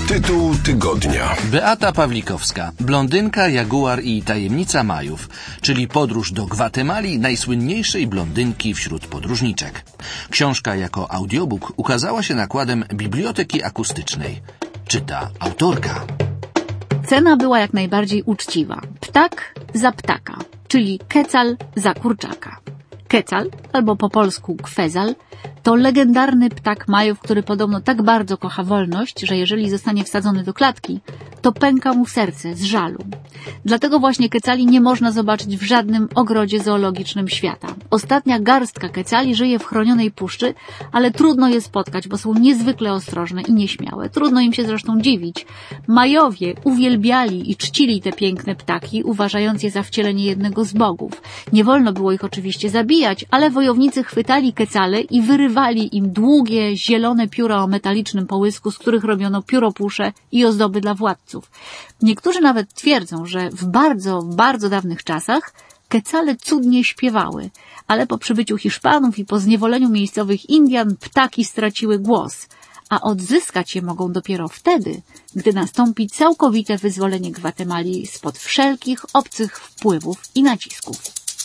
Tytuł tygodnia. Beata Pawlikowska, blondynka, jaguar i tajemnica Majów, czyli podróż do Gwatemali najsłynniejszej blondynki wśród podróżniczek. Książka jako audiobook ukazała się nakładem Biblioteki Akustycznej. Czyta autorka. Cena była jak najbardziej uczciwa. Ptak za ptaka, czyli kecal za kurczaka. Kecal, albo po polsku kwezal, to legendarny ptak Majów, który podobno tak bardzo kocha wolność, że jeżeli zostanie wsadzony do klatki, to pęka mu serce z żalu. Dlatego właśnie kecali nie można zobaczyć w żadnym ogrodzie zoologicznym świata. Ostatnia garstka kecali żyje w chronionej puszczy, ale trudno je spotkać, bo są niezwykle ostrożne i nieśmiałe. Trudno im się zresztą dziwić. Majowie uwielbiali i czcili te piękne ptaki, uważając je za wcielenie jednego z bogów. Nie wolno było ich oczywiście zabijać, ale wojownicy chwytali kecale i wyrywali im długie, zielone pióra o metalicznym połysku, z których robiono pióropusze i ozdoby dla władców. Niektórzy nawet twierdzą, że w bardzo dawnych czasach kecale cudnie śpiewały, ale po przybyciu Hiszpanów i po zniewoleniu miejscowych Indian ptaki straciły głos, a odzyskać je mogą dopiero wtedy, gdy nastąpi całkowite wyzwolenie Gwatemali spod wszelkich obcych wpływów i nacisków.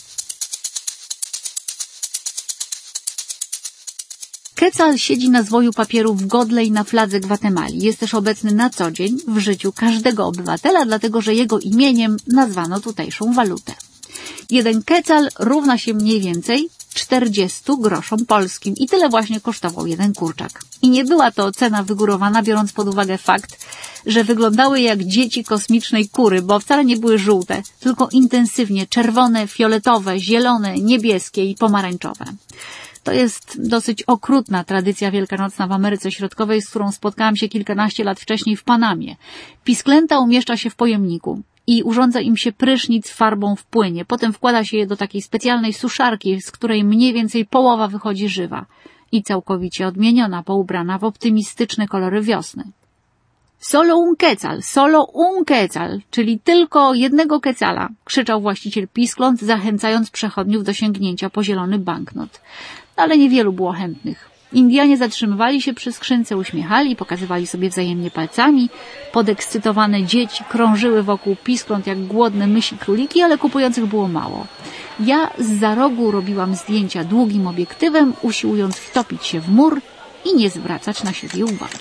Kecal siedzi na zwoju papieru w godle i na fladze Gwatemali. Jest też obecny na co dzień w życiu każdego obywatela, dlatego że jego imieniem nazwano tutejszą walutę. Jeden kecal równa się mniej więcej 40 groszom polskim i tyle właśnie kosztował jeden kurczak. I nie była to cena wygórowana, biorąc pod uwagę fakt, że wyglądały jak dzieci kosmicznej kury, bo wcale nie były żółte, tylko intensywnie czerwone, fioletowe, zielone, niebieskie i pomarańczowe. To jest dosyć okrutna tradycja wielkanocna w Ameryce Środkowej, z którą spotkałam się kilkanaście lat wcześniej w Panamie. Pisklęta umieszcza się w pojemniku i urządza im się prysznic farbą w płynie. Potem wkłada się je do takiej specjalnej suszarki, z której mniej więcej połowa wychodzi żywa i całkowicie odmieniona, poubrana w optymistyczne kolory wiosny. Solo un quetzal, czyli tylko jednego kecala, krzyczał właściciel piskląt, zachęcając przechodniów do sięgnięcia po zielony banknot. Ale niewielu było chętnych. Indianie zatrzymywali się przy skrzynce, uśmiechali, pokazywali sobie wzajemnie palcami. Podekscytowane dzieci krążyły wokół piskląt jak głodne mysi króliki, ale kupujących było mało. Ja zza rogu robiłam zdjęcia długim obiektywem, usiłując wtopić się w mur i nie zwracać na siebie uwagi.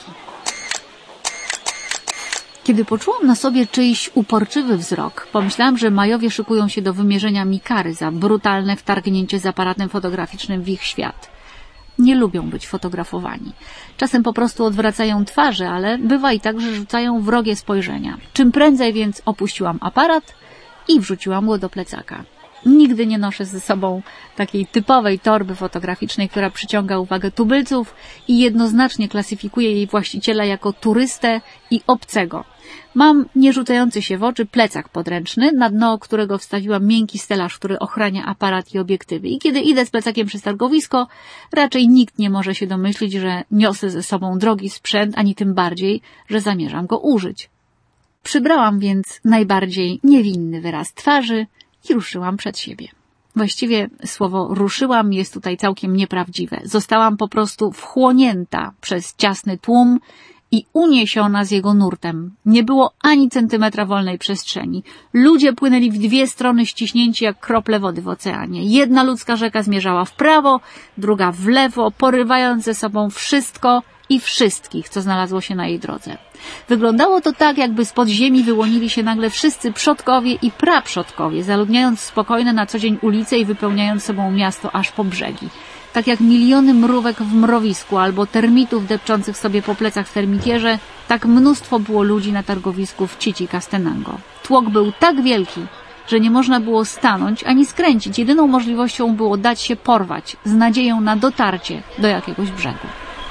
Kiedy poczułam na sobie czyjś uporczywy wzrok, pomyślałam, że Majowie szykują się do wymierzenia mi kary za brutalne wtargnięcie z aparatem fotograficznym w ich świat. Nie lubią być fotografowani. Czasem po prostu odwracają twarze, ale bywa i tak, że rzucają wrogie spojrzenia. Czym prędzej więc opuściłam aparat i wrzuciłam go do plecaka. Nigdy nie noszę ze sobą takiej typowej torby fotograficznej, która przyciąga uwagę tubylców i jednoznacznie klasyfikuje jej właściciela jako turystę i obcego. Mam nierzucający się w oczy plecak podręczny, na dno którego wstawiłam miękki stelaż, który ochrania aparat i obiektywy. I kiedy idę z plecakiem przez targowisko, raczej nikt nie może się domyślić, że niosę ze sobą drogi sprzęt, ani tym bardziej, że zamierzam go użyć. Przybrałam więc najbardziej niewinny wyraz twarzy i ruszyłam przed siebie. Właściwie słowo ruszyłam jest tutaj całkiem nieprawdziwe. Zostałam po prostu wchłonięta przez ciasny tłum i uniesiona z jego nurtem. Nie było ani centymetra wolnej przestrzeni. Ludzie płynęli w dwie strony ściśnięci jak krople wody w oceanie. Jedna ludzka rzeka zmierzała w prawo, druga w lewo, porywając ze sobą wszystko i wszystkich, co znalazło się na jej drodze. Wyglądało to tak, jakby spod ziemi wyłonili się nagle wszyscy przodkowie i praprzodkowie, zaludniając spokojne na co dzień ulice i wypełniając sobą miasto aż po brzegi. Tak jak miliony mrówek w mrowisku albo termitów depczących sobie po plecach w termitierze, tak mnóstwo było ludzi na targowisku w Chichicastenango. Tłok był tak wielki, że nie można było stanąć ani skręcić. Jedyną możliwością było dać się porwać z nadzieją na dotarcie do jakiegoś brzegu.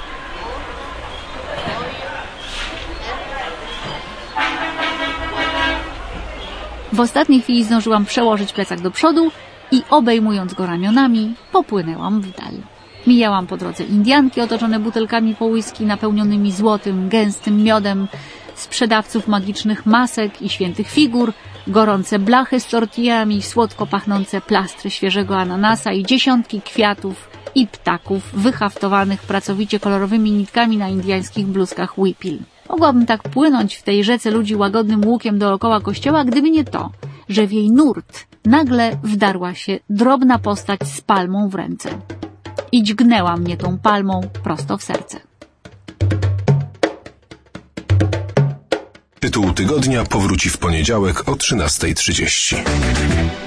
W ostatniej chwili zdążyłam przełożyć plecak do przodu i obejmując go ramionami, popłynęłam w dal. Mijałam po drodze Indianki otoczone butelkami po whisky napełnionymi złotym, gęstym miodem, sprzedawców magicznych masek i świętych figur, gorące blachy z tortillami, słodko pachnące plastry świeżego ananasa i dziesiątki kwiatów i ptaków wyhaftowanych pracowicie kolorowymi nitkami na indyjskich bluzkach whipil. Mogłabym tak płynąć w tej rzece ludzi łagodnym łukiem dookoła kościoła, gdyby nie to, że w jej nurt nagle wdarła się drobna postać z palmą w ręce i dźgnęła mnie tą palmą prosto w serce. Tytuł tygodnia powróci w poniedziałek o 13:30.